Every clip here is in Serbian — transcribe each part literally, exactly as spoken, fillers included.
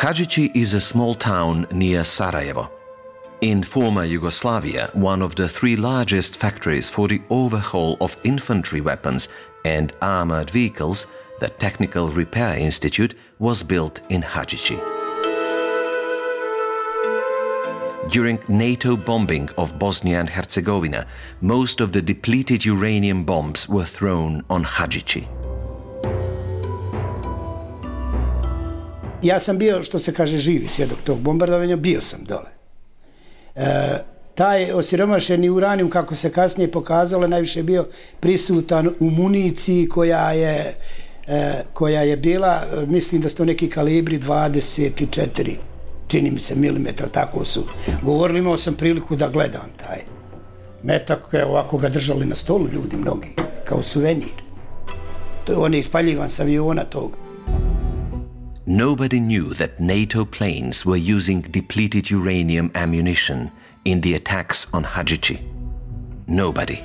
Hadžići is a small town near Sarajevo. In former Yugoslavia, one of the three largest factories for the overhaul of infantry weapons and armored vehicles, the Technical Repair Institute, was built in Hadžići. During NATO bombing of Bosnia and Herzegovina, most of the depleted uranium bombs were thrown on Hadžići. Ja sam bio, što se kaže, živi svjedok tog bombardovanja, bio sam dole. E, taj osiromašeni uranijum, kako se kasnije pokazalo, najviše bio prisutan u municiji koja je, e, koja je bila, mislim da su to neki kalibri dvadeset četiri, čini mi se, milimetra, tako su govorili. Imao sam priliku da gledam taj metak, ovako ga držali na stolu ljudi mnogi, kao suvenir. To, on je ispaljivan s aviona tog. Nobody knew that NATO planes were using depleted uranium ammunition in the attacks on Hadžići. Nobody.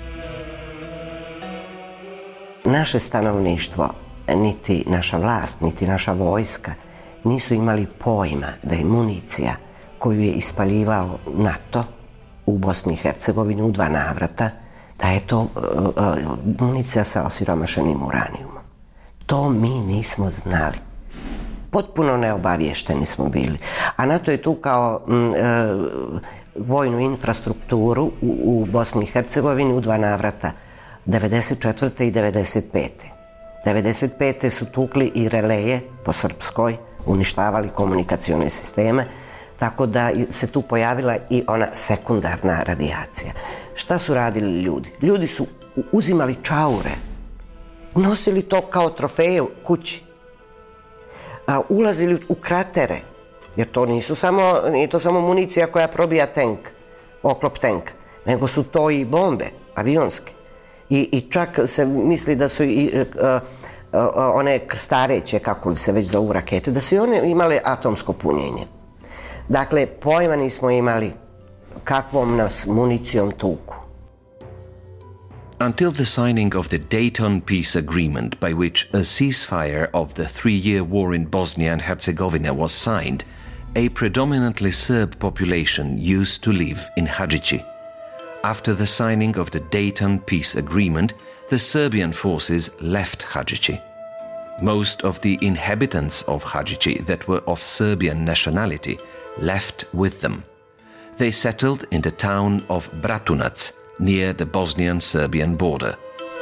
Naše stanovništvo, niti naša vlast, niti naša vojska nisu imali pojma da je municija koju je ispaljivao NATO u Bosni i Hercegovini u dva navrata, da je to uh, uh, municija sa osiromašenim uranijumom. To mi nismo znali. Potpuno neobaviješteni smo bili. A NATO je tu kao m, e, vojnu infrastrukturu u, u Bosni i Hercegovini u dva navrata, devedeset četvrte i devedeset pete devedeset pete su tukli i releje po srpskoj, uništavali komunikacione sisteme, tako da se tu pojavila i ona sekundarna radijacija. Šta su radili ljudi? Ljudi su uzimali čaure, nosili to kao trofeje kući, ulazili u kratere, jer to nisu samo, nije to samo municija koja probija tank, oklop tanka, nego su to i bombe, avionske. I, i čak se misli da su i uh, uh, one stareće, kako li se već zovu rakete, da su i one imale atomsko punjenje. Dakle, pojma nismo imali kakvom nas municijom tuku. Until the signing of the Dayton Peace Agreement, by which a ceasefire of the three-year war in Bosnia and Herzegovina was signed, a predominantly Serb population used to live in Hadžići. After the signing of the Dayton Peace Agreement, the Serbian forces left Hadžići. Most of the inhabitants of Hadžići that were of Serbian nationality left with them. They settled in the town of Bratunac, near the Bosnian-Serbian border.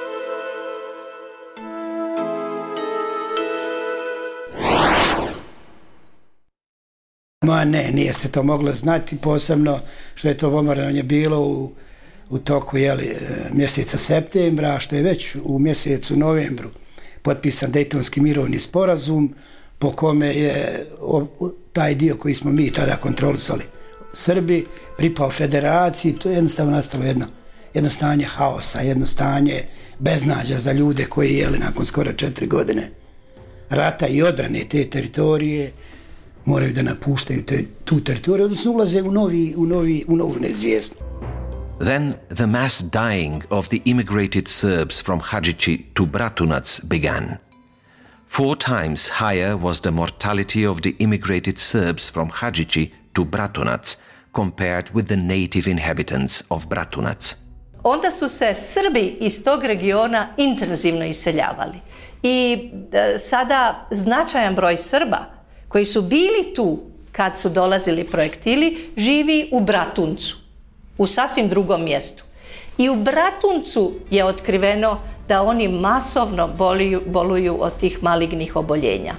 Ma ne, nije se to moglo znati, posebno što je to bombardovanje bilo u, u toku jeli, mjeseca septembra, što je već u mjesecu novembru potpisan Dejtonski mirovni sporazum, po kome je o, taj dio koji smo mi tada kontrolisali Srbi pripao federaciji. To je jednostavno nastalo jedno, jedno stanje haosa, jedno stanje beznađa za ljude koji jeli nakon skoro četiri godine rata i odbrane te teritorije moraju da napuštaju te, tu teritoriju, odnosno ulaze u, novi, u, novi, u novu neizvjesnu. Then the mass dying of the immigrated Serbs from Hadžići to Bratunac began. Four times higher was the mortality of the immigrated Serbs from Hadžići to Bratunac compared with the native inhabitants of Bratunac. Onda su se Srbi iz tog regiona intenzivno iseljavali. I e, sada značajan broj Srba koji su bili tu kad su dolazili projektili živi u Bratuncu, u sasvim drugom mjestu. I u Bratuncu je otkriveno da oni masovno boluju, boluju od tih malignih oboljenja.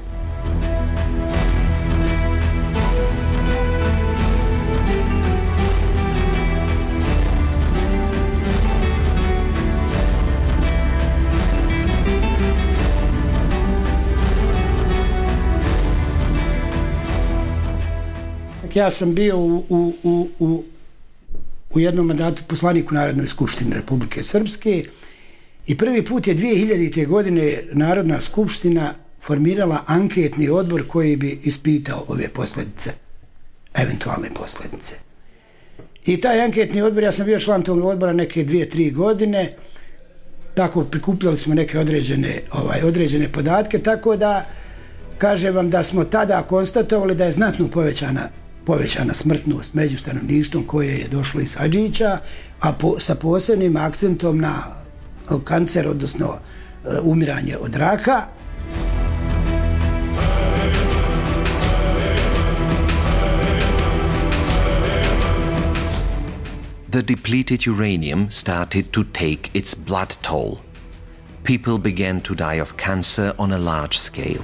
Ja sam bio u, u, u, u, u jednom mandatu poslanik u Narodnoj skupštini Republike Srpske i prvi put je dvije hiljadite. godine Narodna skupština formirala anketni odbor koji bi ispitao ove posljedice, eventualne posljedice. I taj anketni odbor, ja sam bio član tog odbora neke dvije, tri godine, tako prikupljali smo neke određene, ovaj, određene podatke, tako da kažem vam da smo tada konstatovali da je znatno povećana, povećana smrtnost među stanovništvom koje je došlo iz Hadžića, a po, sa posebnim akcentom na kancer, odnosno umiranje od raka. The depleted uranium started to take its blood toll. People began to die of cancer on a large scale.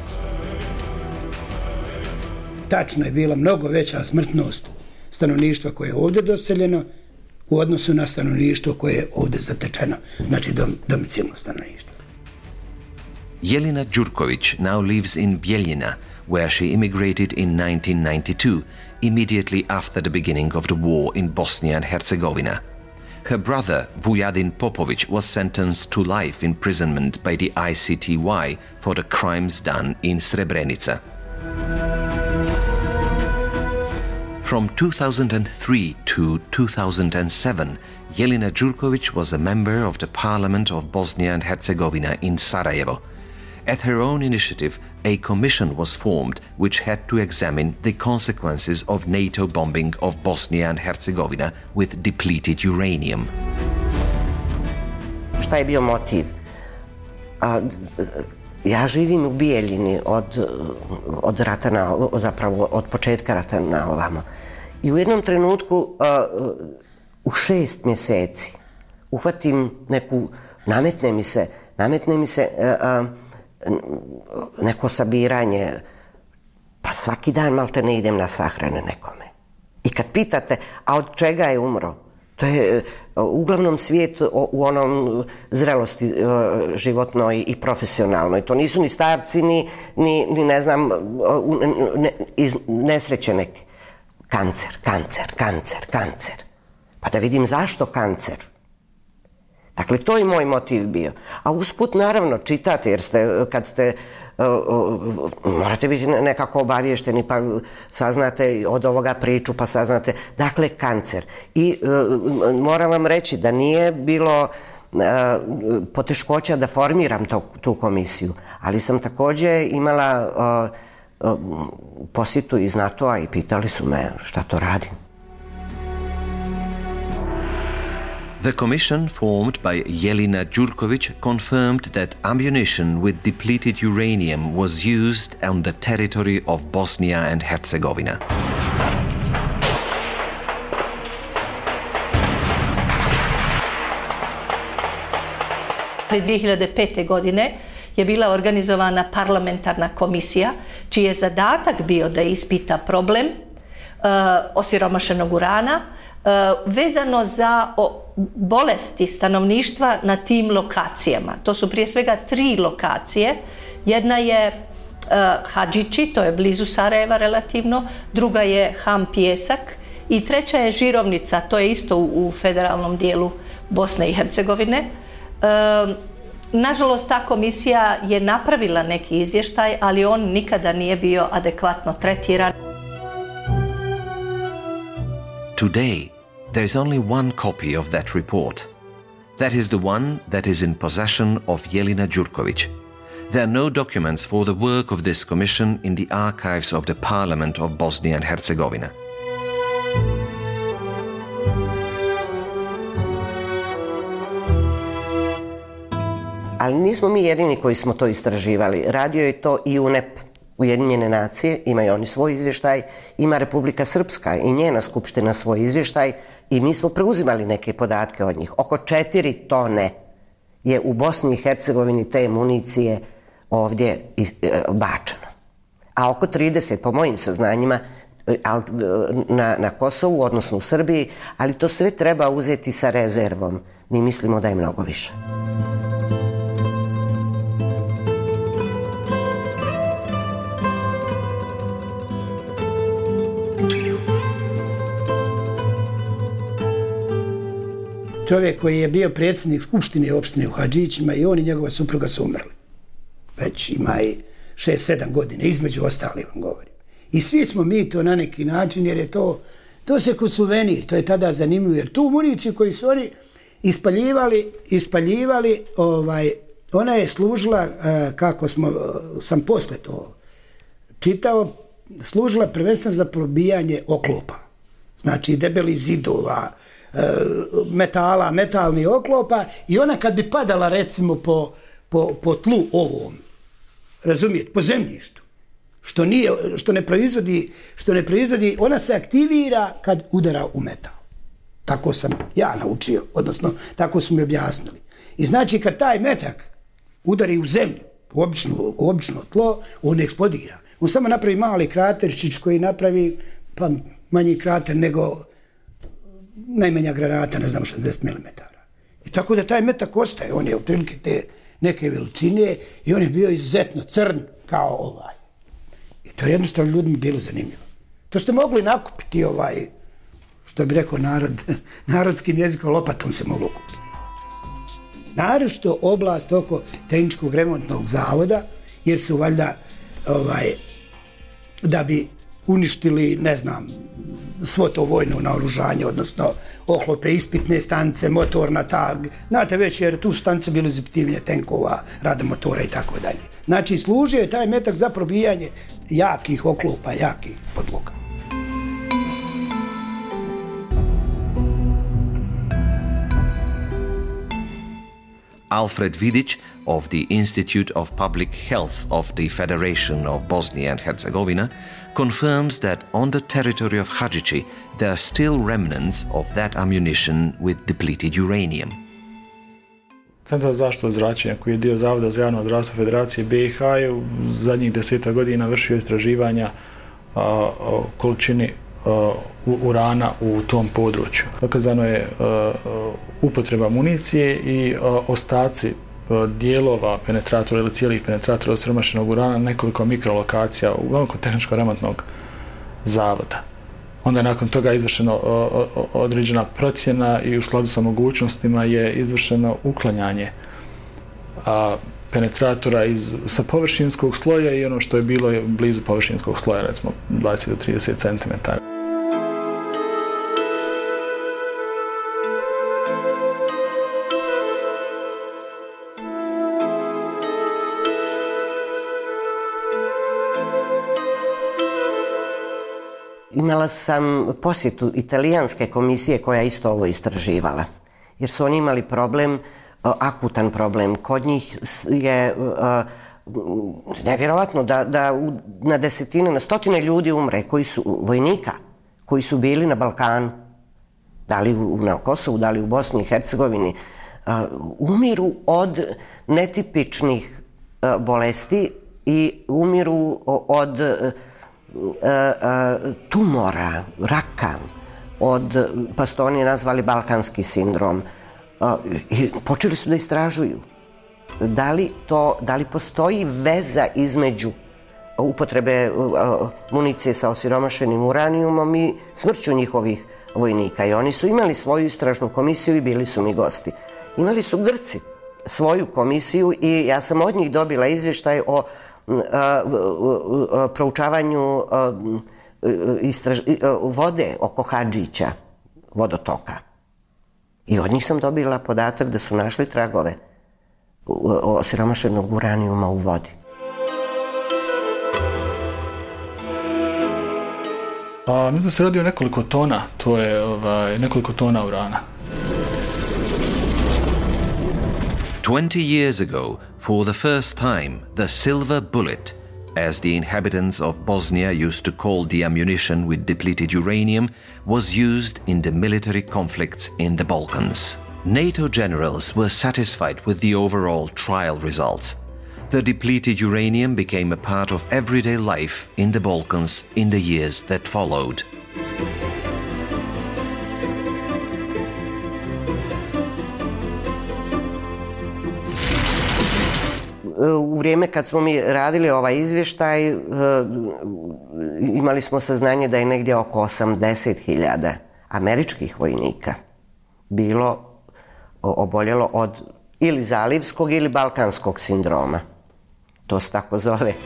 Tačno je bila mnogo veća smrtnost stanovništva koje je ovdje doseljeno u odnosu na stanovništvo koje je ovdje zatečeno, znači dom, domicilno stanovništvo. Jelena Đurković now lives in Bijeljina, where she immigrated in nineteen ninety-two, immediately after the beginning of the war in Bosnia and Herzegovina. Her brother, Vujadin Popović, was sentenced to life imprisonment by the I C T Y for the crimes done in Srebrenica. From two thousand three to two thousand seven, Jelena Đurković was a member of the Parliament of Bosnia and Herzegovina in Sarajevo. At her own initiative, a commission was formed which had to examine the consequences of NATO bombing of Bosnia and Herzegovina with depleted uranium. Šta je bio motiv? A, ja živim u Bijeljini od, od rata na, zapravo od početka rata na ovamo. I u jednom trenutku a, u šest mjeseci uhvatim neku, nametne mi se, nametne mi se a, a, neko sabiranje, pa svaki dan malte ne idem na sahrane nekome. I kad pitate, a od čega je umro? To je uglavnom svijet u onom zrelosti životnoj i profesionalnoj. To nisu ni starci, ni, ni, ni ne znam, ne, iz nesreće neke. Kancer, kancer, kancer, kancer. Pa da vidim zašto kancer. Dakle, to je moj motiv bio. A usput, naravno, čitate, jer ste, kad ste, uh, uh, morate biti nekako obavješteni, pa saznate od ovoga priču, pa saznate, dakle, kancer. I uh, moram vam reći da nije bilo uh, poteškoća da formiram to, tu komisiju, ali sam također imala uh, uh, posjetu iz NATO-a i pitali su me šta to radim. The commission formed by Jelena Đurković confirmed that ammunition with depleted uranium was used on the territory of Bosnia and Herzegovina. dvije hiljade pete. godine je bila organizovana parlamentarna komisija čiji je zadatak bio da ispita problem uh, osiromašenog urana uh, vezano za o, bolesti stanovništva na tim lokacijama. To su prije svega tri lokacije. Jedna je uh, Hadžići, to je blizu Sarajeva relativno, druga je Ham Pijesak i treća je Žirovnica, to je isto u, u federalnom dijelu Bosne i Hercegovine. Uh, nažalost, ta komisija je napravila neki izvještaj, ali on nikada nije bio adekvatno tretiran. Today, there is only one copy of that report. That is the one that is in possession of Jelena Đurković. There are no documents for the work of this commission in the archives of the Parliament of Bosnia and Herzegovina. Ali nismo mi jedini koji smo to istraživali. Radio je to i U N E P, Ujedinjene nacije, imaju oni svoj izvještaj, ima Republika Srpska i njena skupština svoj izvještaj i mi smo preuzimali neke podatke od njih. Oko četiri tone je u Bosni i Hercegovini te municije ovdje bačeno. A oko trideset, po mojim saznanjima, na, na Kosovu, odnosno u Srbiji, ali to sve treba uzeti sa rezervom. Mi mislimo da je mnogo više. Čovjek koji je bio predsjednik skupštine opštine u Hadžićima i on i njegova supruga su umrli. Već ima i šest sedam godine, između ostali vam govorim. I svi smo mi to na neki način, jer je to, to se ko suvenir, to je tada zanimljivo, jer tu municiju koju su oni ispaljivali, ispaljivali, ovaj, ona je služila, kako smo, sam posle to čitao, služila prvenstveno za probijanje oklopa. Znači debeli zidova, metala, metalnih oklopa i ona kad bi padala recimo po, po, po tlu ovom, razumijete, po zemljištu, što, nije, što, ne proizvodi, što ne proizvodi, ona se aktivira kad udara u metal. Tako sam ja naučio, odnosno tako su mi objasnili. I znači kad taj metak udari u zemlju, u obično, u obično tlo, on eksplodira. On samo napravi mali kraterčić koji napravi pa manji krater nego najmanja granata, ne znam, šezdeset milimetara. I tako da taj metak ostaje, on je otprilike te neke veličine i on je bio izuzetno crn kao ovaj. I to je jednostavno ljudima bilo zanimljivo. To ste mogli nakupiti ovaj, što bi rekao narod, narodskim jezikom, lopatom se moglo kupiti. Naročito oblast oko tehničkog remontnog zavoda, jer su valjda ovaj, da bi uništili, ne znam, svo to vojno naoružanje, odnosno ohlope, ispitne stanice, motorna tag, znate već, jer tu stanice bile za ispitivanje tenkova, rada motora i tako dalje. Znači, služio je taj metak za probijanje jakih oklopa, jakih podloga. Alfred Vidic of the Institute of Public Health of the Federation of Bosnia and Herzegovina confirms that on the territory of Hadžići there are still remnants of that ammunition with depleted uranium. Centar za zaštitu od zračenja, koji je dio Zavoda za javno zdravstvo Federacije B i H, je u zadnjih deseta godina vršio istraživanja a, o količini a, urana u tom području. Dokazano je a, upotreba municije i a, ostaci a, dijelova penetratora ili cijelih penetratora osiromašenog urana na nekoliko mikrolokacija, uglavnom kod tehničko-remontnog zavoda. Onda je nakon toga izvršeno o, o, određena procjena i u skladu sa mogućnostima je izvršeno uklanjanje a, penetratora iz, sa površinskog sloja i ono što je bilo je blizu površinskog sloja, recimo dvadeset do trideset centimetara. Imala sam posjetu italijanske komisije koja je isto ovo istraživala, jer su oni imali problem, akutan problem. Kod njih je nevjerovatno da, da na desetine, na stotine ljudi umre, koji su vojnika, koji su bili na Balkanu, da li na Kosovu, da li u Bosni i Hercegovini, umiru od netipičnih bolesti i umiru od tumora, raka, od, pa su to oni nazvali balkanski sindrom. I počeli su da istražuju da li, to, da li postoji veza između upotrebe municije sa osiromašenim uranijumom i smrću njihovih vojnika. I oni su imali svoju istražnu komisiju i bili su mi gosti. Imali su Grci svoju komisiju i ja sam od njih dobila izvještaj o proučavanju istraž... vode oko Hadžića, vodotoka. I od njih sam dobila podatak da su našli tragove osiromašenog uranijuma u vodi. A, mislim da se radi o nekoliko tona, to je ovaj, nekoliko tona urana. Twenty years ago, for the first time, the silver bullet, as the inhabitants of Bosnia used to call the ammunition with depleted uranium, was used in the military conflicts in the Balkans. NATO generals were satisfied with the overall trial results. The depleted uranium became a part of everyday life in the Balkans in the years that followed. U vrijeme kad smo mi radili ovaj izvještaj, imali smo saznanje da je negdje oko osamdeset hiljada američkih vojnika bilo oboljelo od ili zalivskog ili balkanskog sindroma. To se tako zove.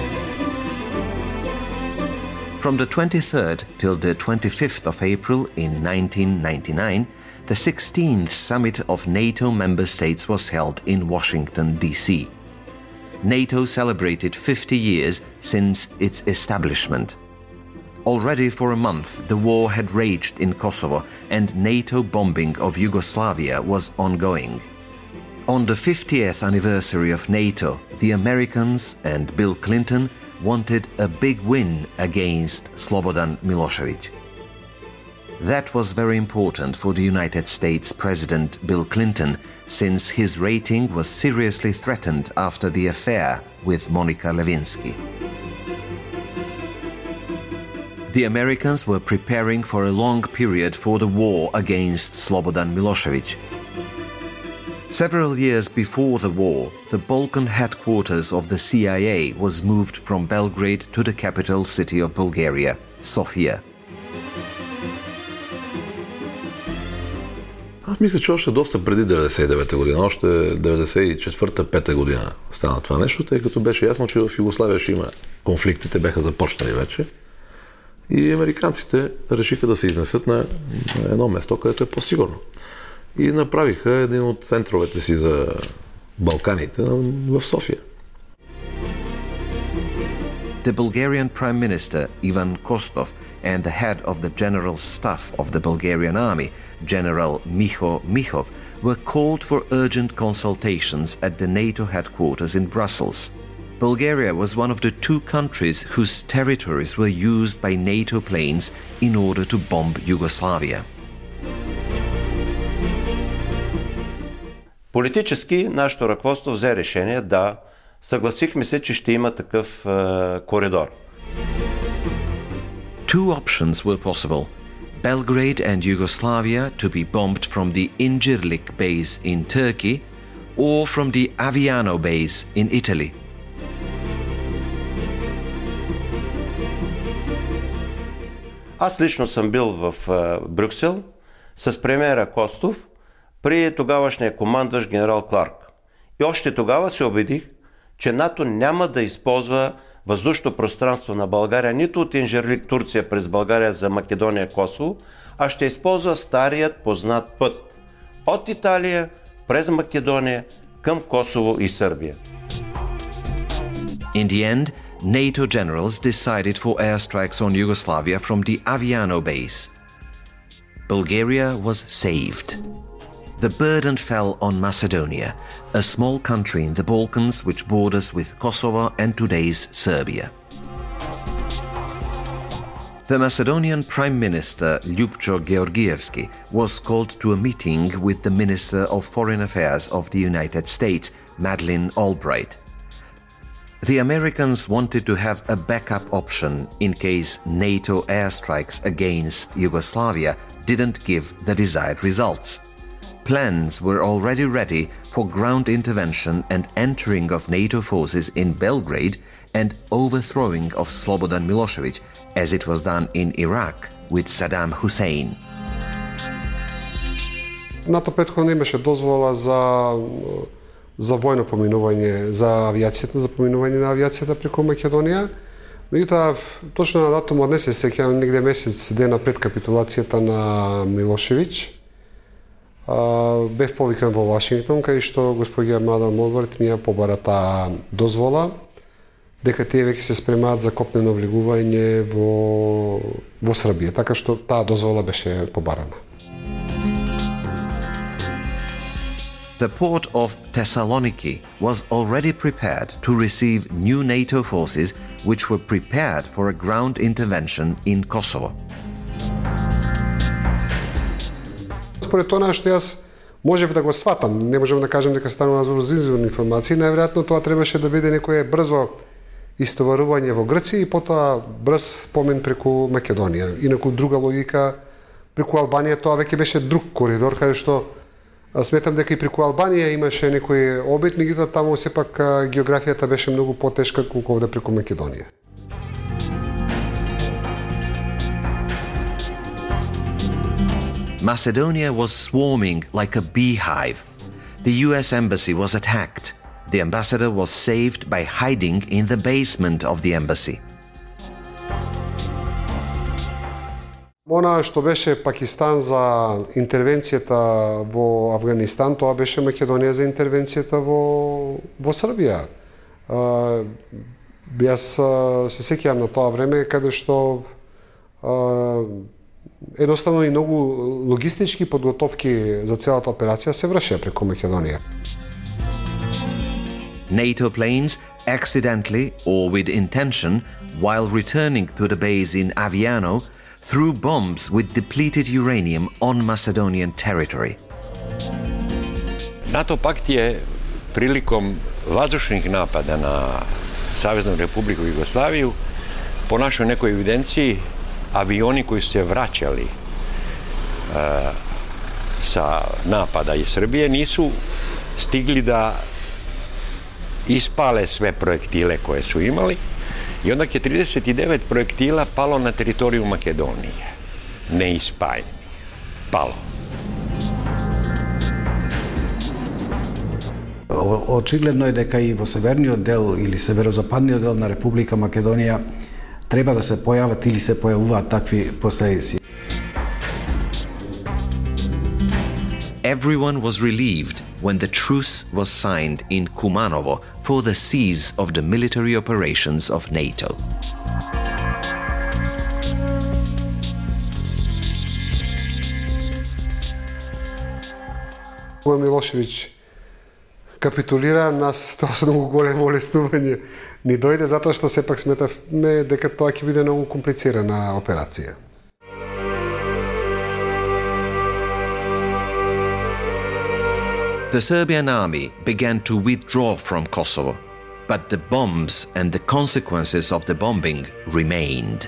From the twenty-third till the twenty-fifth of April in nineteen ninety-nine, the sixteenth summit of NATO member states was held in Washington, D C NATO celebrated fifty years since its establishment. Already for a month, the war had raged in Kosovo and NATO bombing of Yugoslavia was ongoing. On the fiftieth anniversary of NATO, the Americans and Bill Clinton wanted a big win against Slobodan Milošević. That was very important for the United States President Bill Clinton, since his rating was seriously threatened after the affair with Monica Lewinsky. The Americans were preparing for a long period for the war against Slobodan Milošević. Several years before the war, the Balkan headquarters of the C I A was moved from Belgrade to the capital city of Bulgaria, Sofia. Аз мисля, че още доста преди деветдесет и девета година, още деветдесет и четвърта пета година стана това нещо, тъй като беше ясно, че в Югославия ще има конфликтите, бяха започнали вече. И американците решиха да се изнесат на едно место, където е по-сигурно. И направиха един от центровете си за Балканите в София. The Bulgarian Prime Minister Ivan Kostov and the head of the General Staff of the Bulgarian Army, General Miho Mihov, were called for urgent consultations at the NATO headquarters in Brussels. Bulgaria was one of the two countries whose territories were used by NATO planes in order to bomb Yugoslavia. Политически нашето ръководство взе решение, да, съгласихме се, че ще има такъв е, коридор. Two options were possible: Belgrade and Yugoslavia to be bombed from the Incirlik base in Turkey or from the Aviano base in Italy. Аз лично съм бил в е, Брюксел с премиера Костов при тогавашния командващ генерал Кларк. И още тогава се убедих, че НАТО няма да използва въздушното пространство на България нито от Инжирлик, Турция през България за Македония, Косово, а ще използва старият познат път от Италия през Македония към Косово и Сърбия. In the end, NATO generals decided for airstrikes on Yugoslavia from the Aviano base. Bulgaria was saved. The burden fell on Macedonia, a small country in the Balkans which borders with Kosovo and today's Serbia. The Macedonian Prime Minister Ljupčo Georgievski was called to a meeting with the Minister of Foreign Affairs of the United States, Madeleine Albright. The Americans wanted to have a backup option in case NATO airstrikes against Yugoslavia didn't give the desired results. Plans were already ready for ground intervention and entering of NATO forces in Belgrade and overthrowing of Slobodan Milošević, as it was done in Iraq with Saddam Hussein. НАТО предходно имаше дозвола за за војно поминување за авиацијата, за поминување на авиацијата преку Македонија. Меѓутоа, точно на датум од не се сеќавам, негде месец дена пред капитулацијата на Милошевиќ, бев повикан во Вашингтон, кај што господја Мадам Албрайт ми ја побара таа дозвола, дека тие веќе се спремаат за копнено влегување во, во Србија, така што таа дозвола беше побарана. The port of Thessaloniki was already prepared to receive new NATO forces which were prepared for a ground intervention in Kosovo. Според тоа што јас можев да го сватам, не можем да кажем дека станува за изворни информации, најверојатно тоа требаше да биде некое брзо истоварување во Грција и потоа брз помен преку Македонија. Инаку друга логика, преку Албанија тоа веќе беше друг коридор, каде што сметам дека и преку Албанија имаше некој обид, меѓутоа таму сепак географијата беше многу потешка колку овде преку Македонија. Macedonia was swarming like a beehive. The U S embassy was attacked. The ambassador was saved by hiding in the basement of the embassy. Она што беше Пакистан за интервенцијата во Афганистан, тоа беше Македонија за интервенцијата во, во Србија. Uh, jaz uh, se sekjam na to vreme, kada što uh, jednostavno i mnogo logistički podgotovki za celata operacija se vrše preko Makedonije. NATO planes accidentally or with intention, while returning to the base in Aviano, threw bombs with depleted uranium on Macedonian territory. NATO pakt je prilikom vazdušnih napada na Saveznu Republiku Jugoslaviju, po našoj nekoj evidenciji, avioni koji su se vraćali uh, sa napada iz Srbije nisu stigli da ispale sve projektile koje su imali i onda je trideset devet projektila palo na teritoriju Makedonije. Neispaljenih. Palo. Očigledno je дека и во северниот дел или северозападниот дел на Република Македонија треба да се појават или се појавуваат такви последици. Everyone was relieved when the truce was signed in Kumanovo for the cease of the military operations of NATO. Милошевиќ капитулира, нас тоа со многу големо олеснување ни дојде, затоа што сепак сметавме дека тоа ќе биде многу комплицирана операција. The Serbian army began to withdraw from Kosovo, but the bombs and the consequences of the bombing remained.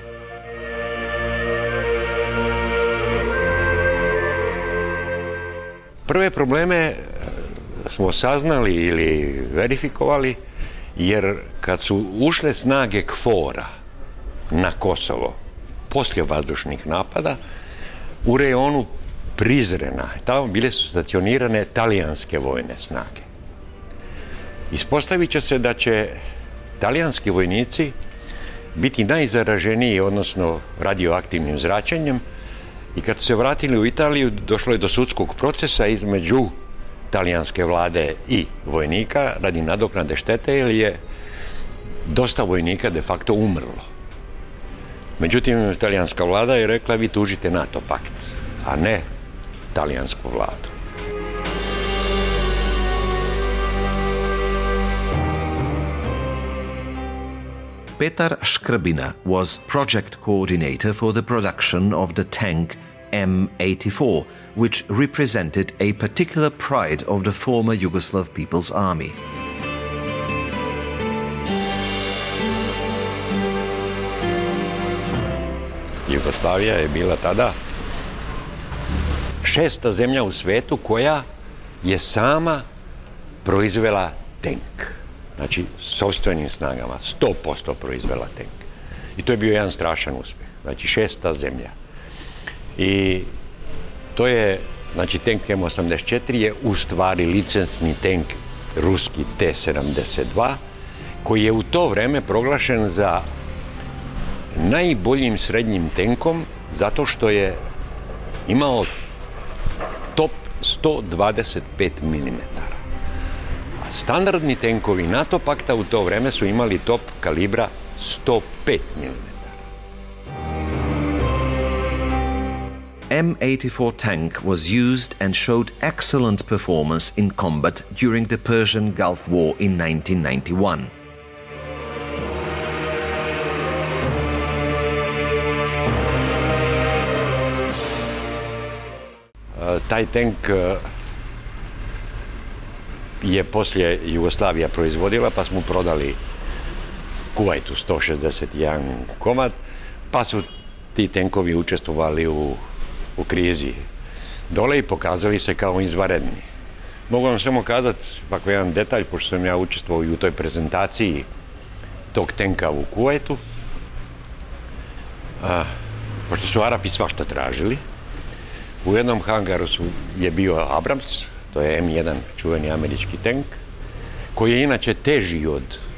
Prve probleme smo saznali ili verifikovali, jer kad su ušle snage KFOR-a na Kosovo poslije vazdušnih napada, u rejonu Prizrena, tamo bile su stacionirane talijanske vojne snage. Ispostavit će se da će talijanski vojnici biti najzaraženiji, odnosno radioaktivnim zračenjem, i kad su se vratili u Italiju, došlo je do sudskog procesa između talijanske vlade i vojnika radi nadoknade štete, jer je dosta vojnika de facto umrlo. Međutim, talijanska vlada je rekla vi tužite NATO pakt, a ne talijansku vladu. Petar Škrbina was project coordinator for the production of the tank M eighty-four, which represented a particular pride of the former Yugoslav People's Army. Jugoslavija je bila tada šesta zemlja u svetu koja je sama proizvela tank. Znači, sopstvenim snagama, sto posto proizvela tank. I to je bio jedan strašan uspjeh. Znači, šesta zemlja. I to je, znači, tank M osamdeset četiri je u stvari licencni tank ruski T sedamdeset dva, koji je u to vreme proglašen za najboljim srednjim tenkom, zato što je imao top sto dvadeset pet milimetara. A standardni tenkovi NATO pakta u to vreme su imali top kalibra sto pet milimetara. M eighty-four tank was used and showed excellent performance in combat during the Persian Gulf War in nineteen ninety-one. Taj tank je poslije Jugoslavija proizvodila, pa smo prodali Kuvajtu sto šezdeset jedan komad, pa su ti tenkovi učestvovali u, u krizi dole i pokazali se kao izvanredni. Mogu vam samo kazati, ako jedan detalj, pošto sam ja učestvovao i u toj prezentaciji tog tenka u Kuvajtu, a, pošto su Arapi svašta tražili, u jednom hangaru su, je bio Abrams, to je M jedan, čuveni američki tank, koji je inače teži od uh,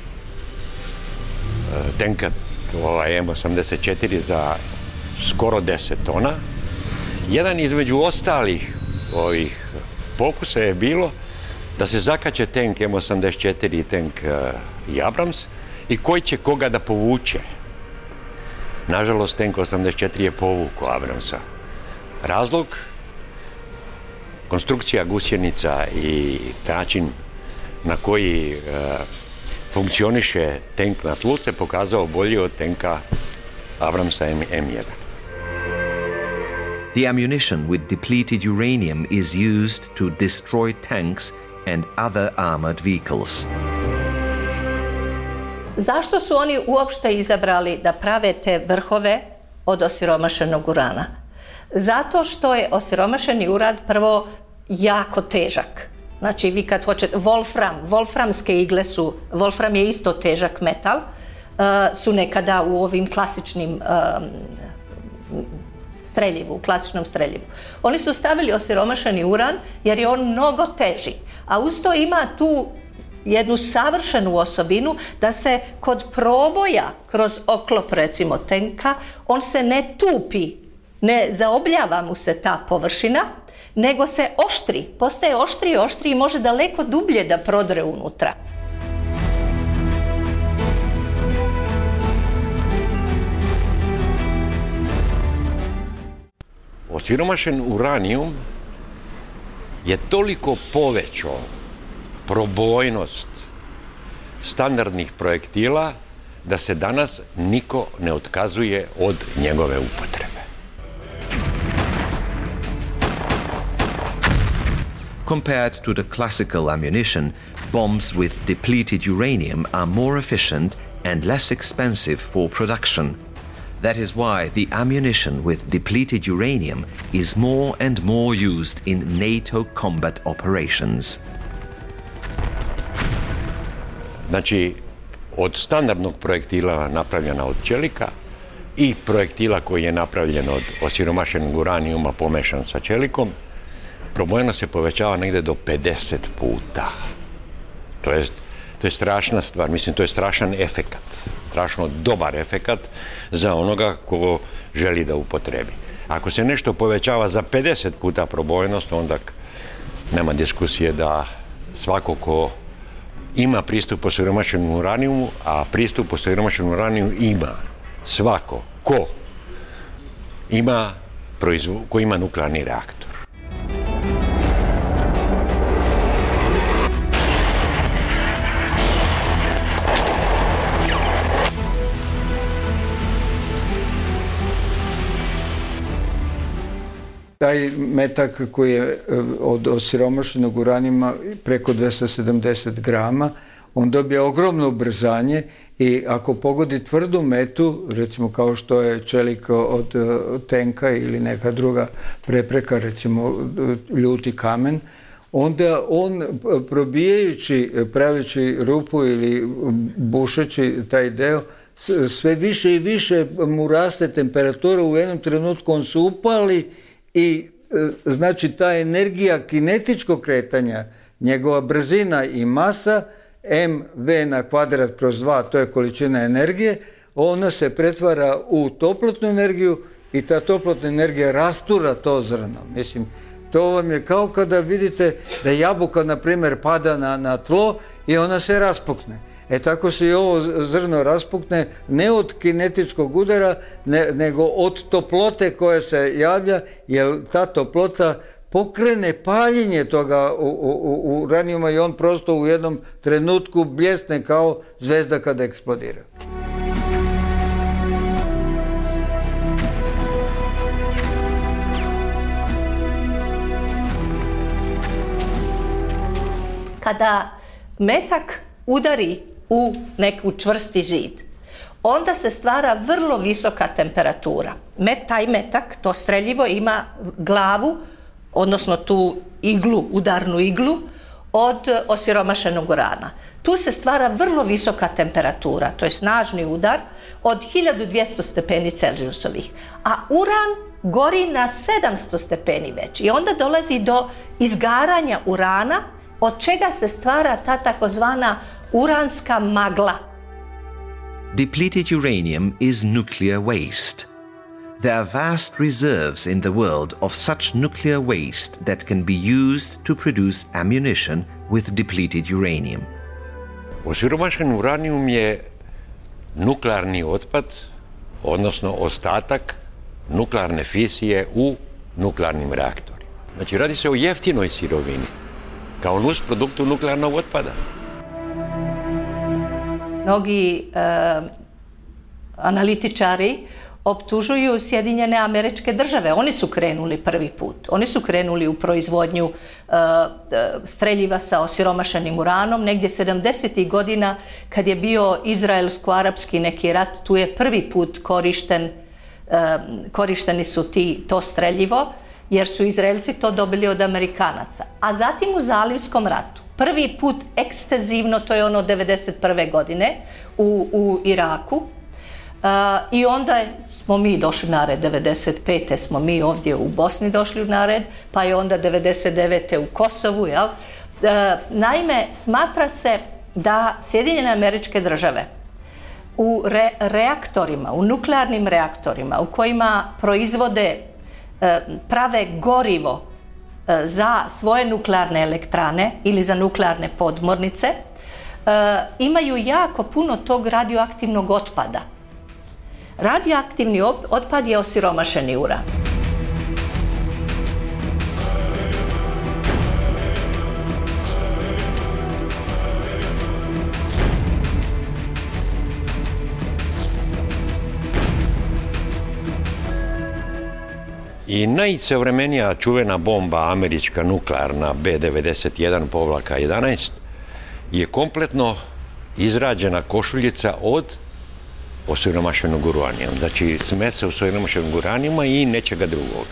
tenka ovaj M osamdeset četiri za skoro deset tona. Jedan između ostalih ovih pokusa je bilo da se zakače tank M osamdeset četiri i tank uh, i Abrams i koji će koga da povuče. Nažalost, tank osamdeset četiri je povukao Abramsa. Razlog? Konstrukcija gusjenica i način na koji uh, funkcioniše tank na tlu se pokazao bolji od tanka Abramsa M jedan. The ammunition with depleted uranium is used to destroy tanks and other armored vehicles. Zašto su oni uopšte izabrali da prave te vrhove od osiromašenog urana? Zato što je osiromašeni uran prvo jako težak. Znači, vi kad hoćete, wolfram, wolframske igle su, wolfram je isto težak metal, uh, su nekada u ovim klasičnim um, streljivu, u klasičnom streljivu. Oni su stavili osiromašeni uran jer je on mnogo teži, a uz to ima tu jednu savršenu osobinu da se kod proboja kroz oklop, recimo, tenka, on se ne tupi, ne zaobljava mu se ta površina, nego se oštri, postaje oštri i oštri i može daleko dublje da prodre unutra. Osiromašen uranijum je toliko povećao probojnost standardnih projektila da se danas niko ne otkazuje od njegove upotrebe. Compared to the classical ammunition, bombs with depleted uranium are more efficient and less expensive for production. That is why the ammunition with depleted uranium is more and more used in NATO combat operations. Znači, od standardnog projektila napravljena od čelika i projektila koji je napravljen od osiromašenog uranijuma pomešan sa čelikom, probojnost se povećava negde do pedeset puta. To je, to je strašna stvar, mislim, to je strašan efekat, strašno dobar efekat za onoga ko želi da upotrebi. Ako se nešto povećava za pedeset puta probojnost, onda nema diskusije da svako ko ima pristup osiromašenom uranijumu, a pristup osiromašenom uranijumu ima svako ko ima, proizvo, ko ima nuklearni reaktor. Taj metak koji je od osiromašenog uranijuma preko dvesta sedamdeset grama, on dobija ogromno ubrzanje i ako pogodi tvrdu metu, recimo kao što je čelik od tenka ili neka druga prepreka, recimo ljuti kamen, onda on probijajući, pravići rupu ili bušeći taj deo, sve više i više mu raste temperatura, u jednom trenutku on se upali i znači ta energija kinetičkog kretanja, njegova brzina i masa, mv na kvadrat kroz dva, to je količina energije, ona se pretvara u toplotnu energiju i ta toplotna energija rastura to zrno. Mislim, to vam je kao kada vidite da jabuka, na primjer, pada na, na tlo i ona se raspukne. E tako se i ovo zrno raspukne ne od kinetičkog udara, ne, nego od toplote koja se javlja, jer ta toplota pokrene paljenje toga uranijuma i on prosto u jednom trenutku bljesne kao zvezda kada eksplodira. Kada metak udari u neku čvrsti zid, onda se stvara vrlo visoka temperatura. Met, taj metak, to streljivo, ima glavu, odnosno tu iglu, udarnu iglu, od osiromašenog urana. Tu se stvara vrlo visoka temperatura, to je snažni udar od hiljadu dvjesto stepeni Celzijusovih, a uran gori na sedamsto stepeni već i onda dolazi do izgaranja urana, od čega se stvara ta takozvana uranska magla. Depleted uranium is nuclear waste. There are vast reserves in the world of such nuclear waste that can be used to produce ammunition with depleted uranium. Osiromašen uranijum je nuklearni otpad, odnosno ostatak nuklearne fisije u nuklearnim reaktorima. Znači, radi se o jeftinoj sirovini, kao nusproduktu nuklearnog otpada. Mnogi e, analitičari optužuju Sjedinjene Američke Države. Oni su krenuli prvi put. Oni su krenuli u proizvodnju uh, streljiva sa osiromašenim uranom. Negdje sedamdesetih godina, kad je bio izraelsko-arapski neki rat, tu je prvi put korišten, uh, korišteni su ti, to streljivo, jer su Izraelci to dobili od Amerikanaca. A zatim u Zalivskom ratu, prvi put ekstenzivno, to je ono devedeset prve godine, u, u Iraku, Uh, i onda smo mi došli na red, devedeset pete smo mi ovdje u Bosni došli na red, pa je onda devedeset devete u Kosovu, jel? Uh, naime, smatra se da Sjedinjene Američke Države u re- reaktorima, u nuklearnim reaktorima u kojima proizvode, uh, prave gorivo uh, za svoje nuklearne elektrane ili za nuklearne podmornice, uh, imaju jako puno tog radioaktivnog otpada. Radioaktivni otpad je osiromašeni uran. I najsavremenija čuvena bomba američka nuklearna B devedeset jedan jedanaest je kompletno izrađena košuljica od osiromašenog uranijuma, znači smese osiromašenog uranijuma i nečega drugoga.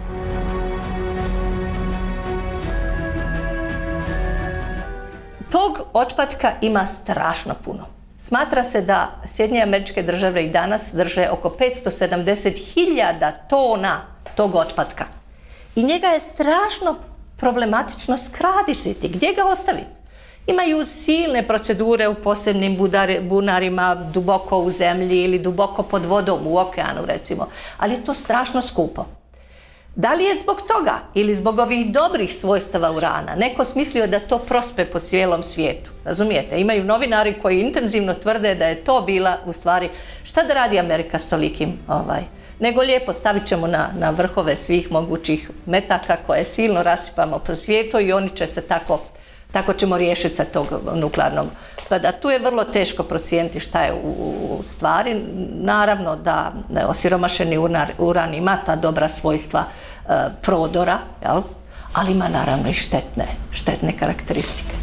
Tog otpadka ima strašno puno. Smatra se da Sjedinjene Američke Države i danas drže oko petsto sedamdeset hiljada tona tog otpadka. I njega je strašno problematično skladištiti. Gdje ga ostaviti? Imaju silne procedure u posebnim bunarima, duboko u zemlji ili duboko pod vodom u okeanu, recimo. Ali je to strašno skupo. Da li je zbog toga ili zbog ovih dobrih svojstava urana neko smislio da to prospe po cijelom svijetu? Razumijete? Imaju novinari koji intenzivno tvrde da je to bila, u stvari, šta da radi Amerika s tolikim, ovaj, nego lijepo stavit ćemo na, na vrhove svih mogućih metaka koje silno rasipamo po svijetu i oni će se tako Tako ćemo riješiti sa tog nuklearnog. Da, tu je vrlo teško procijeniti šta je u, u stvari. Naravno da osiromašeni uran, uran ima ta dobra svojstva e, prodora, jel? Ali ima naravno i štetne, štetne karakteristike.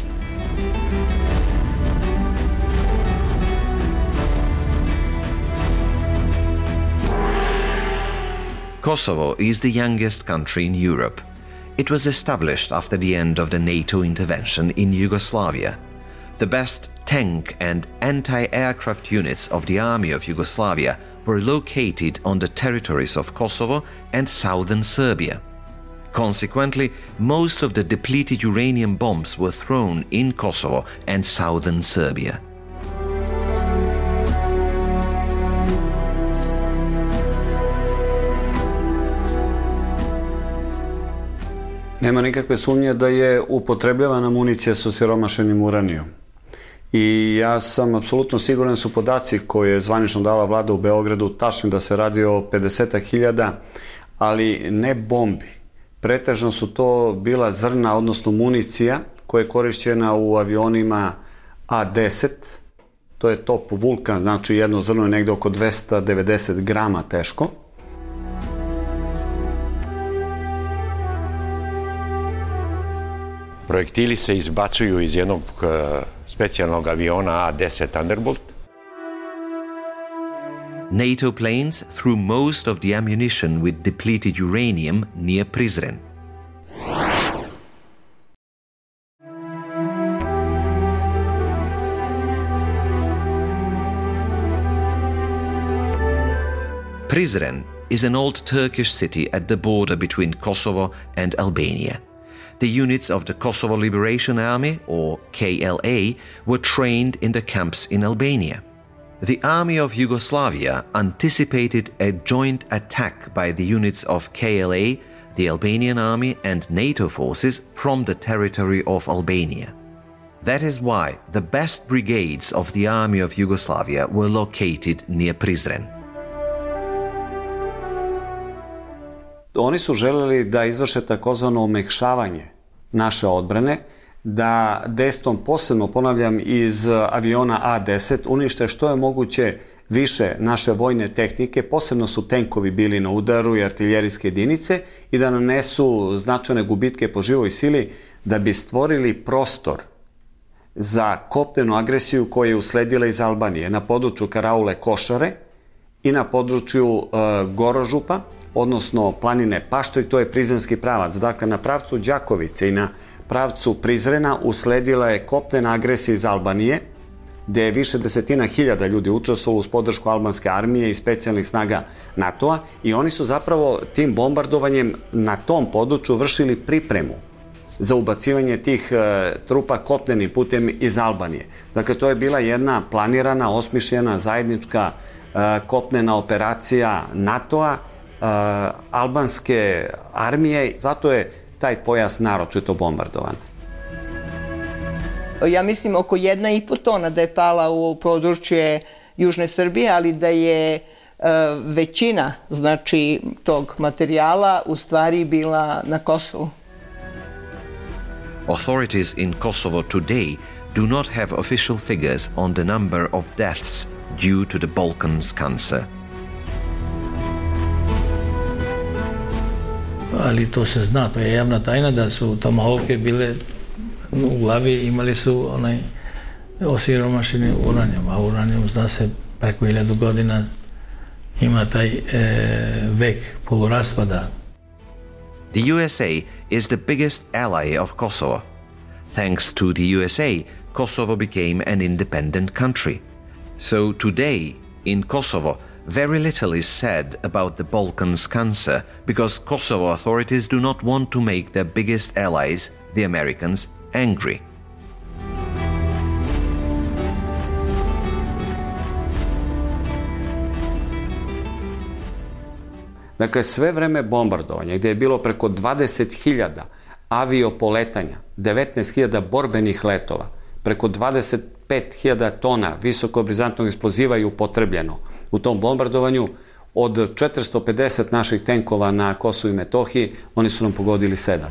Kosovo is the youngest country in Europe. It was established after the end of the NATO intervention in Yugoslavia. The best tank and anti-aircraft units of the Army of Yugoslavia were located on the territories of Kosovo and southern Serbia. Consequently, most of the depleted uranium bombs were thrown in Kosovo and southern Serbia. Nema nikakve sumnje da je upotrebljavana municija s osiromašenim uranijom. I ja sam apsolutno siguran su podaci koje je zvanično dala vlada u Beogradu tačni da se radi o pedeset hiljada, ali ne bombi. Pretežno su to bila zrna, odnosno municija koja je korišćena u avionima A deset. To je top Vulkan, znači jedno zrno je negde oko dvesta devedeset grama teško. Projektili se izbacuju iz jednog uh, specijalnog aviona A deset Thunderbolt. NATO planes threw most of the ammunition with depleted uranium near Prizren. Prizren is an old Turkish city at the border between Kosovo and Albania. The units of the Kosovo Liberation Army, or K L A, were trained in the camps in Albania. The Army of Yugoslavia anticipated a joint attack by the units of K L A, the Albanian Army, and NATO forces from the territory of Albania. That is why the best brigades of the Army of Yugoslavia were located near Prizren. Oni su želeli da izvrše takozvano omekšavanje naše odbrane, da dejstvom, posebno ponavljam, iz aviona A deset unište što je moguće više naše vojne tehnike, posebno su tenkovi bili na udaru i artiljerijske jedinice, i da nanesu značajne gubitke po živoj sili da bi stvorili prostor za kopnenu agresiju koja je usledila iz Albanije na području Karaule Košare i na području e, Gorožupa, odnosno planine Paštri, to je prizrenski pravac. Dakle, na pravcu Đakovice i na pravcu Prizrena usledila je kopnena agresija iz Albanije, gde je više desetina hiljada ljudi učestvovalo uz podršku albanske armije i specijalnih snaga NATO-a, i oni su zapravo tim bombardovanjem na tom području vršili pripremu za ubacivanje tih e, trupa kopnenim putem iz Albanije. Dakle, to je bila jedna planirana, osmišljena, zajednička e, kopnena operacija NATO-a, e, albanske armije, zato je taj pojas naročito bombardovan. Ja mislim oko jedna i po tona da je pala u područje Južne Srbije, ali da je e, većina, znači, tog materijala u stvari bila na Kosovu. Authorities in Kosovo today do not have official figures on the number of deaths due to the Balkans cancer. Ali to se zna, to je javna tajna da su tomahovke bile u glavi, imali su onaj osiromašeni uranijum, a uranijum, zna se, preko hiljadu godina ima taj e, vek poluraspada. The U S A is the biggest ally of Kosovo. Thanks to the U S A, Kosovo became an independent country. So today, in Kosovo, very little is said about the Balkans cancer because Kosovo authorities do not want to make their biggest allies, the Americans, angry. Dakle, sve vreme bombardovanja, gdje je bilo preko dvadeset hiljada aviopoletanja, devetnaest hiljada borbenih letova, preko dvadeset pet hiljada tona visokobrizantnog eksploziva je upotrebljeno u tom bombardovanju. Od četiristo pedeset naših tenkova na Kosovu i Metohiji, oni su nam pogodili sedam.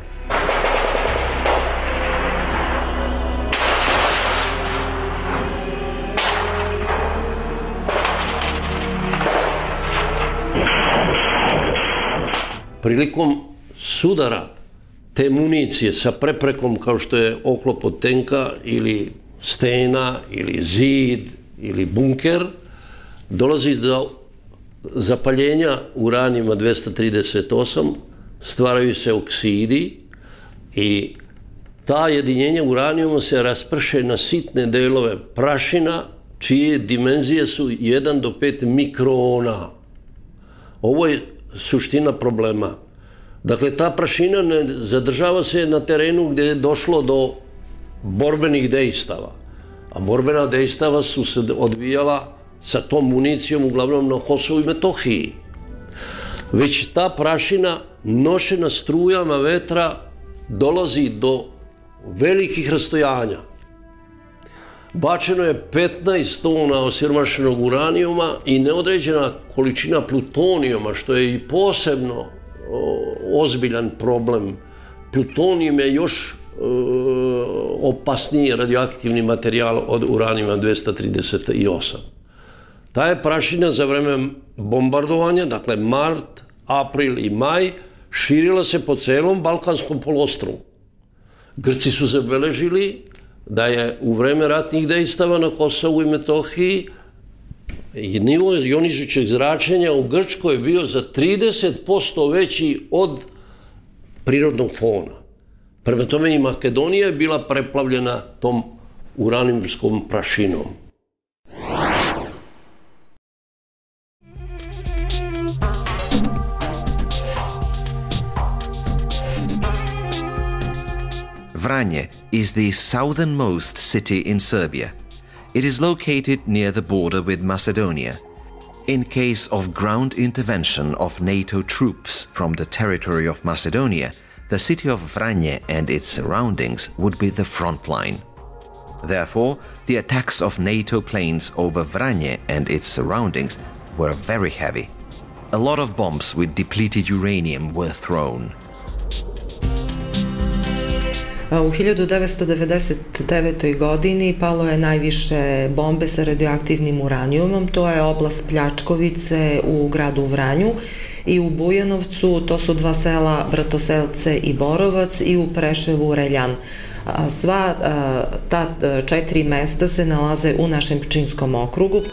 Prilikom sudara te municije sa preprekom kao što je oklop od tenka ili stena ili zid ili bunker, dolazi do zapaljenja uranijuma dvesta trideset osam, stvaraju se oksidi i ta jedinjenja uranijuma se rasprše na sitne delove prašina čije dimenzije su jedan do pet mikrona. Ovo je suština problema. Dakle, ta prašina ne zadržava se na terenu gdje je došlo do borbenih dejstava. A borbena dejstava su se odvijala sa tom municijom uglavnom na Kosovu i Metohiji. Već ta prašina nošena strujama vetra dolazi do velikih rastojanja. Bačeno je petnaest tona osiromašenog uranijuma i neodređena količina plutonijuma, što je i posebno o, ozbiljan problem. Plutonijum je još o, opasniji radioaktivni materijal od uranijuma dvesta trideset osam. Ta je prašina za vreme bombardovanja, dakle mart, april i maj, širila se po celom Balkanskom poluostrvu. Grci su zabeležili da je u vreme ratnih dejstava na Kosovu i Metohiji nivo jonizujućeg zračenja u Grčkoj bio za trideset posto veći od prirodnog fona. Prema tome i Makedonija je bila preplavljena tom uranijumskom prašinom. Vranje is the southernmost city in Serbia. It is located near the border with Macedonia. In case of ground intervention of NATO troops from the territory of Macedonia, the city of Vranje and its surroundings would be the front line. Therefore, the attacks of NATO planes over Vranje and its surroundings were very heavy. A lot of bombs with depleted uranium were thrown. U hiljadu devetsto devedeset devetoj. godini palo je najviše bombe sa radioaktivnim uranijumom, to je oblast Pljačkovice u gradu Vranju i u Bujanovcu, to su dva sela Bratoselce i Borovac, i u Preševu Reljan. Sva ta četiri mesta se nalaze u našem Pčinjskom okrugu.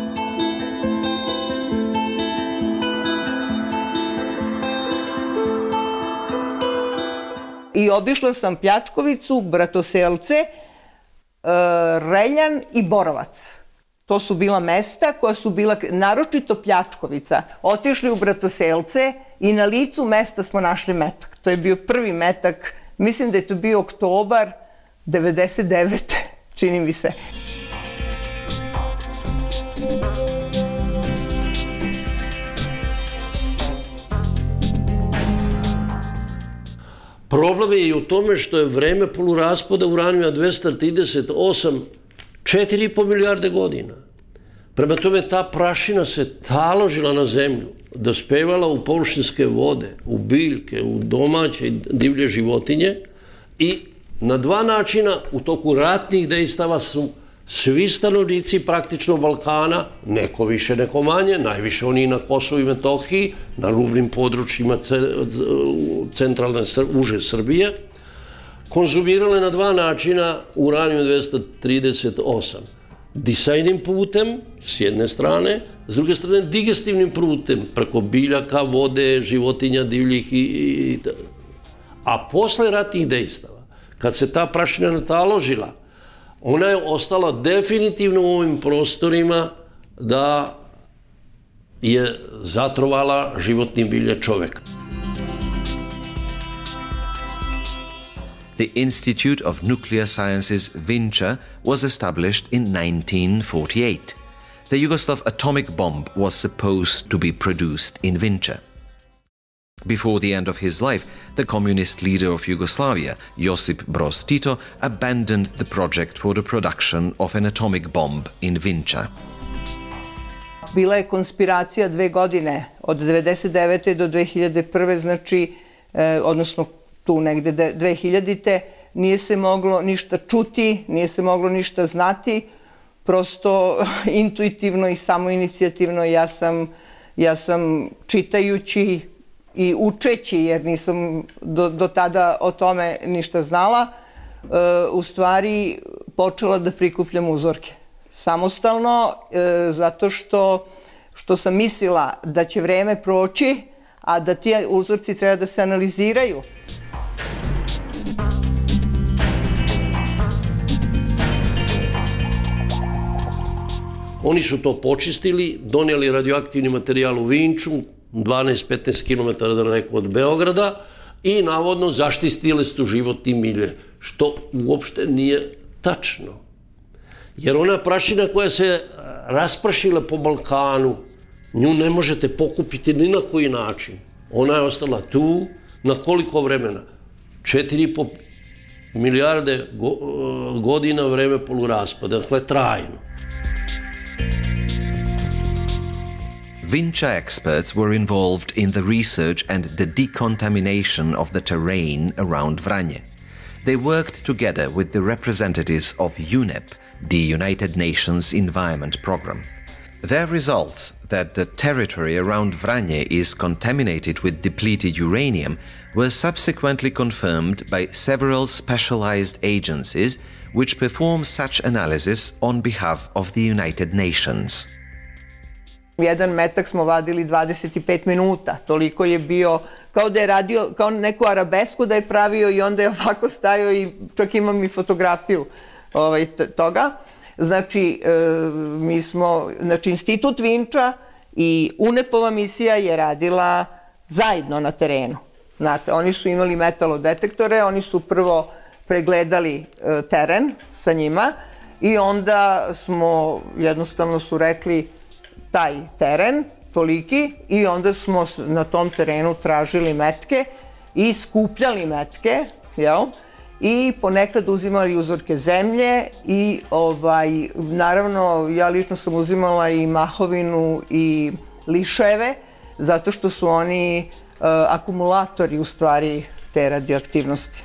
I obišla sam Pljačkovicu, Bratoselce, Reljan i Borovac. To su bila mesta koja su bila, naročito Pljačkovica. Otišli u Bratoselce i na licu mesta smo našli metak. To je bio prvi metak, mislim da je to bio oktobar devedeset devete. čini mi se. Problem je i u tome što je vreme poluraspada uranijuma dvesta trideset osam četiri i po milijarde godina. Prema tome ta prašina se taložila na zemlju, dospevala u površinske vode, u biljke, u domaće i divlje životinje i na dva načina u toku ratnih dejstava su svi stanovnici praktično Balkana, neko više, neko manje, najviše oni na Kosovu i Metohiji, na rubnim područjima centralne uže Srbije, konzumirale na dva načina uranijum dvesta trideset osam. Disajnim putem, s jedne strane, s druge strane digestivnim putem, preko biljaka, vode, životinja, divljih i... A posle ratnih dejstava, kad se ta prašina nataložila, ona je ostala definitivno u ovim prostorima da je zatrovala životnim bilje čoveka. The Institute of Nuclear Sciences Vinča was established in nineteen forty-eight. The Yugoslav atomic bomb was supposed to be produced in Vinča. Before the end of his life, the communist leader of Yugoslavia, Josip Broz Tito, abandoned the project for the production of an atomic bomb in Vinča. Bila je konspiracija dve godine, od devedeset devete do dve hiljade prve, znači, eh, odnosno tu negde dve hiljadite. Nije se moglo ništa čuti, nije se moglo ništa znati, prosto intuitivno i samoinicijativno ja sam, ja sam čitajući i učeći, jer nisam do, do tada o tome ništa znala, e, u stvari počela da prikupljam uzorke. Samostalno, e, zato što, što sam mislila da će vreme proći, a da ti uzorci treba da se analiziraju. Oni su to počistili, donijeli radioaktivni materijal u Vinču, dvanaest do petnaest kilometara daleko od Beograda i navodno zaštitili su životni milje, što uopšte nije tačno. Jer ona prašina koja se rasprašila po Balkanu, nju ne možete pokupiti ni na koji način. Ona je ostala tu na koliko vremena? četiri i po milijarde godina vreme poluraspada, dakle trajno. Vinča experts were involved in the research and the decontamination of the terrain around Vranje. They worked together with the representatives of U N E P, the United Nations Environment Programme. Their results that the territory around Vranje is contaminated with depleted uranium were subsequently confirmed by several specialized agencies which perform such analysis on behalf of the United Nations. Jedan metak smo vadili dvadeset pet minuta, toliko je bio, kao da je radio, kao neku arabesku da je pravio i onda je ovako stajao i čak imam i fotografiju ovaj, toga. Znači, e, mi smo, znači, Institut Vinča i U N E P-ova misija je radila zajedno na terenu. Znate, oni su imali metalodetektore, oni su prvo pregledali e, teren sa njima i onda smo, jednostavno su rekli taj teren, toliki, i onda smo na tom terenu tražili metke i skupljali metke, jel? I ponekad uzimali uzorke zemlje i ovaj, naravno ja lično sam uzimala i mahovinu i liševe, zato što su oni uh, akumulatori u stvari te radioaktivnosti.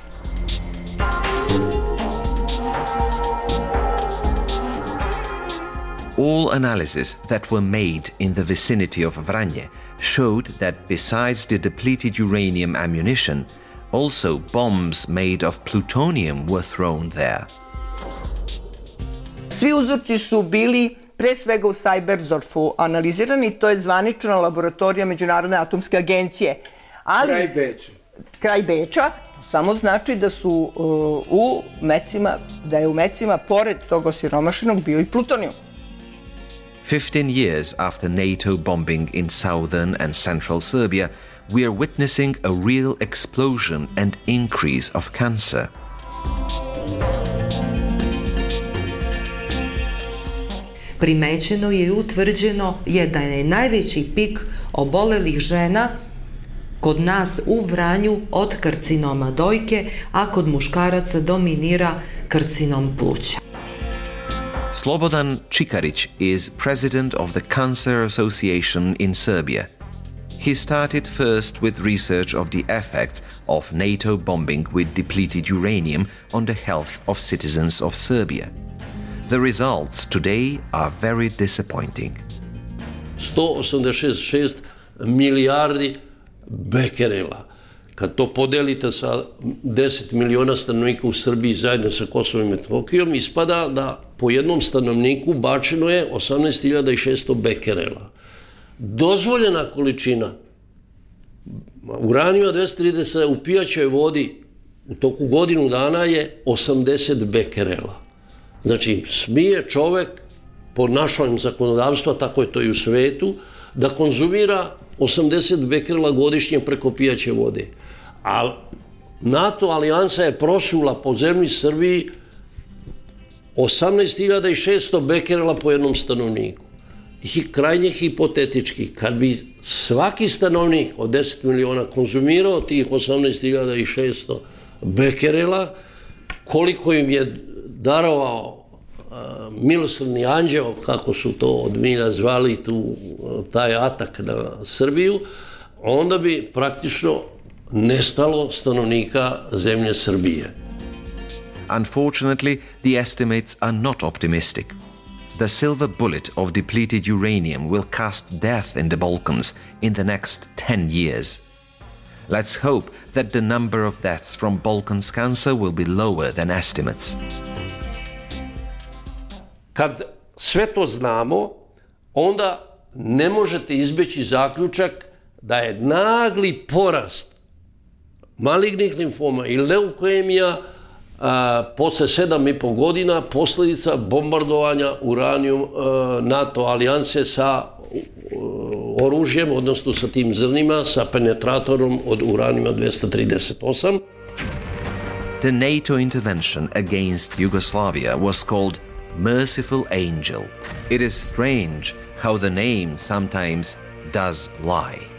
All analyses that were made in the vicinity of Vranje showed that besides the depleted uranium ammunition, also bombs made of plutonium were thrown there. Svi uzorci su bili pre svega u Sajberzorfu analizirani, to je zvanična laboratorija Međunarodne atomske agencije. Ali, kraj Beča. Kraj Beča, samo znači da su uh, u mecima, da je u mecima pored tog osiromašenog bio i plutonijum. Fifteen years after NATO bombing in southern and central Serbia, we are witnessing a real explosion and increase of cancer. Primećeno je i utvrđeno je da je najveći pik obolelih žena kod nas u Vranju od karcinoma dojke, a kod muškaraca dominira karcinom pluća. Slobodan Čikarić is president of the Cancer Association in Serbia. He started first with research of the effects of NATO bombing with depleted uranium on the health of citizens of Serbia. The results today are very disappointing. sto osamdeset šest milijardi bekerela. Kad to podelite sa deset miliona stanovnika u Srbiji zajedno sa Kosovom i Metohijom, ispada da po jednom stanovniku bačeno je osamnaest hiljada šesto bekerela. Dozvoljena količina uranijuma dvesta trideset u pijaćoj vodi u toku godinu dana je osamdeset bekerela. Znači, smije čovek po našem zakonodavstvu, tako je to i u svetu, da konzumira osamdeset bekerela godišnje preko pijaće vode. A NATO alijansa je prosula po zemlji Srbiji osamnaest hiljada šesto bekerela po jednom stanovniku. I krajnje hipotetički, kad bi svaki stanovnik od deset miliona konzumirao tih osamnaest hiljada šesto bekerela, koliko im je darovao a, milosrdni anđeo, kako su to od milja zvali tu, taj atak na Srbiju, onda bi praktično nestalo stanovnika zemlje Srbije. Unfortunately, the estimates are not optimistic. The silver bullet of depleted uranium will cast death in the Balkans in the next ten years. Let's hope that the number of deaths from Balkans cancer will be lower than estimates. Kad sve to znamo, onda ne možete izbeći zaključak da je nagli porast malignih limfoma i leukemija a, posle sedam i po godina posljedica bombardovanja uranijum a, NATO alijanse sa a, oružjem, odnosno sa tim zrnima, sa penetratorom od uranijuma dvesta trideset osam. The NATO intervention against Yugoslavia was called Merciful Angel. It is strange how the name sometimes does lie.